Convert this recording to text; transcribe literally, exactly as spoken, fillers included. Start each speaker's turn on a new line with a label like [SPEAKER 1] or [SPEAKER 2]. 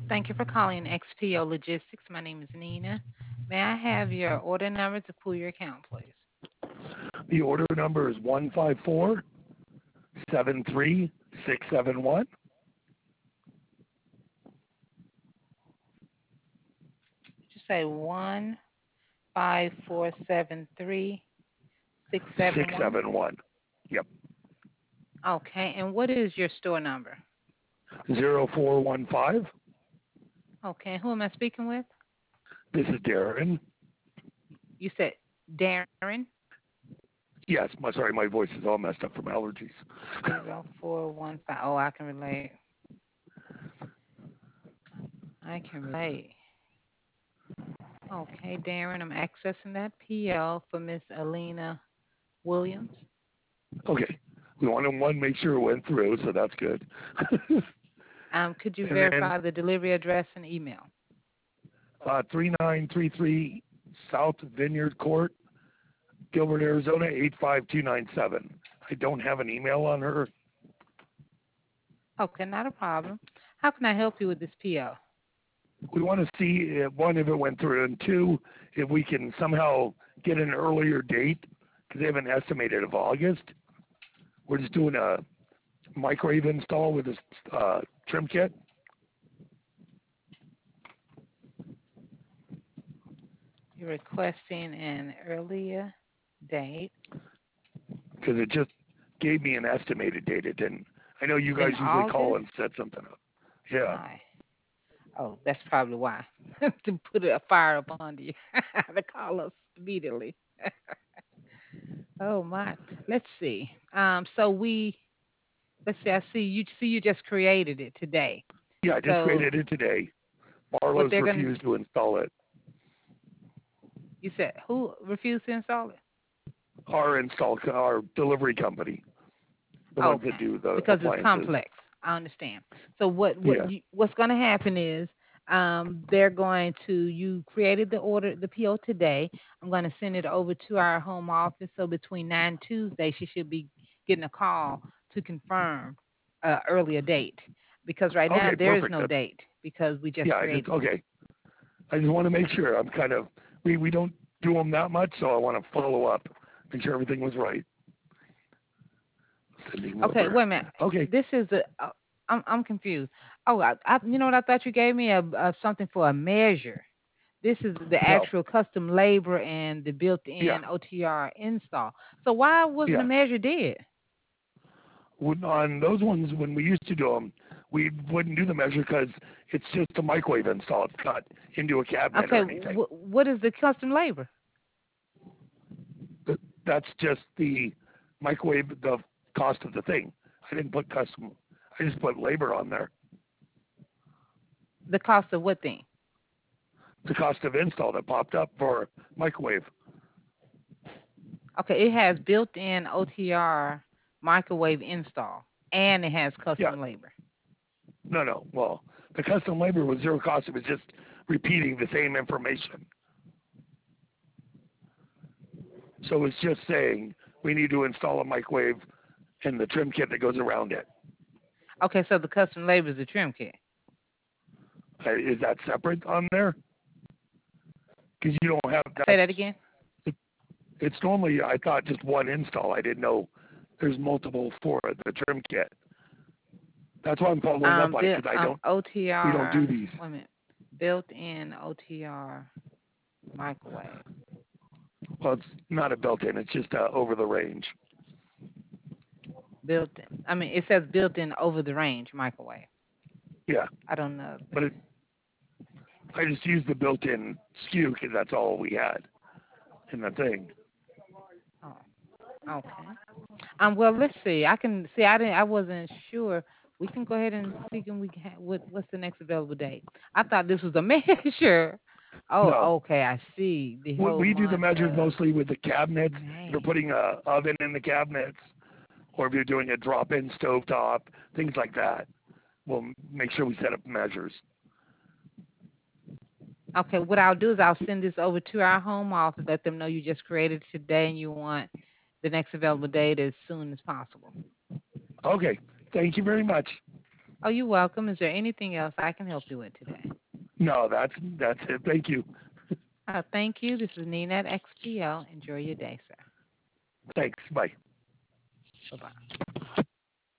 [SPEAKER 1] Thank you for calling X P O Logistics. My name is Nina. May I have your order number to pull your account, please?
[SPEAKER 2] The order number is one five four seven three six seven one.
[SPEAKER 1] Did you say one five four seven three six seven one?
[SPEAKER 2] six seven one. Yep.
[SPEAKER 1] Okay, and what is your store number?
[SPEAKER 2] zero four one five.
[SPEAKER 1] Okay, who am I speaking with?
[SPEAKER 2] This is Darren.
[SPEAKER 1] You said Darren?
[SPEAKER 2] Yes, my sorry, my voice is all messed up from allergies.
[SPEAKER 1] Zero four one five. Oh, I can relate. I can relate. Okay, Darren, I'm accessing that P O for Miss Alina Williams.
[SPEAKER 2] Okay. We want to one make sure it went through, so that's good.
[SPEAKER 1] Um, could you
[SPEAKER 2] and
[SPEAKER 1] verify
[SPEAKER 2] then
[SPEAKER 1] the delivery address and email?
[SPEAKER 2] uh, three nine three three South Vineyard Court, Gilbert, Arizona eight five two nine seven. I don't have an email on her.
[SPEAKER 1] Okay, not a problem. How can I help you with this P O?
[SPEAKER 2] We want to see, if, one, if it went through, and two, if we can somehow get an earlier date, because they have an estimated of August. We're just doing a microwave install with this uh, trim kit.
[SPEAKER 1] You're requesting an earlier date
[SPEAKER 2] Because it just gave me an estimated date. It didn't. I know you guys
[SPEAKER 1] in
[SPEAKER 2] usually call
[SPEAKER 1] August.
[SPEAKER 2] and set something up. Yeah.
[SPEAKER 1] My, oh, that's probably why to put a fire up under you to call us immediately. Oh my, let's see. Um, so we let's see. I see you. See, you just created it today.
[SPEAKER 2] Yeah, I just
[SPEAKER 1] So
[SPEAKER 2] created it today.
[SPEAKER 1] what
[SPEAKER 2] Marlowe's
[SPEAKER 1] they're gonna?
[SPEAKER 2] refused to install it.
[SPEAKER 1] You said who refused to install it?
[SPEAKER 2] Our install, our delivery company, the ones that
[SPEAKER 1] Okay,
[SPEAKER 2] do the
[SPEAKER 1] because it's
[SPEAKER 2] appliances.
[SPEAKER 1] complex. I understand. So what what
[SPEAKER 2] Yeah.
[SPEAKER 1] you, what's going to happen is um, they're going to you created the order the P O today. I'm going to send it over to our home office. So between nine Tuesday, she should be getting a call to confirm uh, earlier date because right now
[SPEAKER 2] Okay,
[SPEAKER 1] there is
[SPEAKER 2] perfect.
[SPEAKER 1] no
[SPEAKER 2] That's,
[SPEAKER 1] date because we just
[SPEAKER 2] yeah, I just
[SPEAKER 1] created it.
[SPEAKER 2] okay. I just want to make sure. I'm kind of we we don't do them that much, so I want to follow up, make sure everything was right. Sending
[SPEAKER 1] Okay,
[SPEAKER 2] over.
[SPEAKER 1] wait a minute.
[SPEAKER 2] Okay.
[SPEAKER 1] This is a. Uh, I'm I'm confused. Oh, I, I you know what I thought you gave me a, a something for a measure. This is the
[SPEAKER 2] No.
[SPEAKER 1] actual custom labor and the
[SPEAKER 2] Yeah.
[SPEAKER 1] built-in O T R install. So why wasn't the
[SPEAKER 2] Yeah.
[SPEAKER 1] measure dead?
[SPEAKER 2] When, on those ones, when we used to do them, we wouldn't do the measure because it's just a microwave install. It's not into a cabinet
[SPEAKER 1] Okay,
[SPEAKER 2] or anything.
[SPEAKER 1] wh- what is the custom labor?
[SPEAKER 2] Th- That's just the microwave, the cost of the thing. I didn't put custom. I just put labor on there.
[SPEAKER 1] The cost of what thing?
[SPEAKER 2] The cost of install that popped up for microwave.
[SPEAKER 1] Okay, it has built-in O T R microwave install, and it has
[SPEAKER 2] Yeah.
[SPEAKER 1] custom labor.
[SPEAKER 2] No, no. Well, the custom labor was zero cost. It was just repeating the same information. So it's just saying we need to install a microwave and the trim kit that goes around it.
[SPEAKER 1] Okay, so the custom labor is the trim kit.
[SPEAKER 2] Uh, Is that separate on there? Because you don't have
[SPEAKER 1] Say
[SPEAKER 2] that.
[SPEAKER 1] that again.
[SPEAKER 2] It's normally, I thought, just one install. I didn't know there's multiple for the trim kit. That's why I'm following
[SPEAKER 1] Um,
[SPEAKER 2] up on it
[SPEAKER 1] built,
[SPEAKER 2] because I
[SPEAKER 1] um,
[SPEAKER 2] don't.
[SPEAKER 1] OTR.
[SPEAKER 2] We don't do these.
[SPEAKER 1] Wait a minute. Built-in O T R microwave.
[SPEAKER 2] Well, it's not a built-in. It's just uh, over the range.
[SPEAKER 1] Built-in. I mean, it says built-in over-the-range microwave.
[SPEAKER 2] Yeah,
[SPEAKER 1] I don't know.
[SPEAKER 2] but it, I just used the built-in S K U because that's all we had in the thing.
[SPEAKER 1] Oh, okay. Um. Well, let's see. I can see. I didn't. I wasn't sure. We can go ahead and see. Can we? Ha- what What's the next available date? I thought this was a measure.
[SPEAKER 2] No,
[SPEAKER 1] Oh, okay. I see. The
[SPEAKER 2] we,
[SPEAKER 1] whole
[SPEAKER 2] we do the
[SPEAKER 1] month
[SPEAKER 2] measures
[SPEAKER 1] of
[SPEAKER 2] mostly with the cabinets. If you're
[SPEAKER 1] May.
[SPEAKER 2] putting a oven in the cabinets, or if you're doing a drop-in stovetop, things like that. We'll make sure we set up measures.
[SPEAKER 1] Okay. What I'll do is I'll send this over to our home office. Let them know you just created today and you want the next available date as soon as possible.
[SPEAKER 2] Okay. Thank you very much.
[SPEAKER 1] Oh, you're welcome. Is there anything else I can help you with today?
[SPEAKER 2] No, that's that's it. Thank you.
[SPEAKER 1] Uh, thank you. This is Nina at X P O. Enjoy your day, sir.
[SPEAKER 2] Thanks. Bye.
[SPEAKER 1] Bye bye.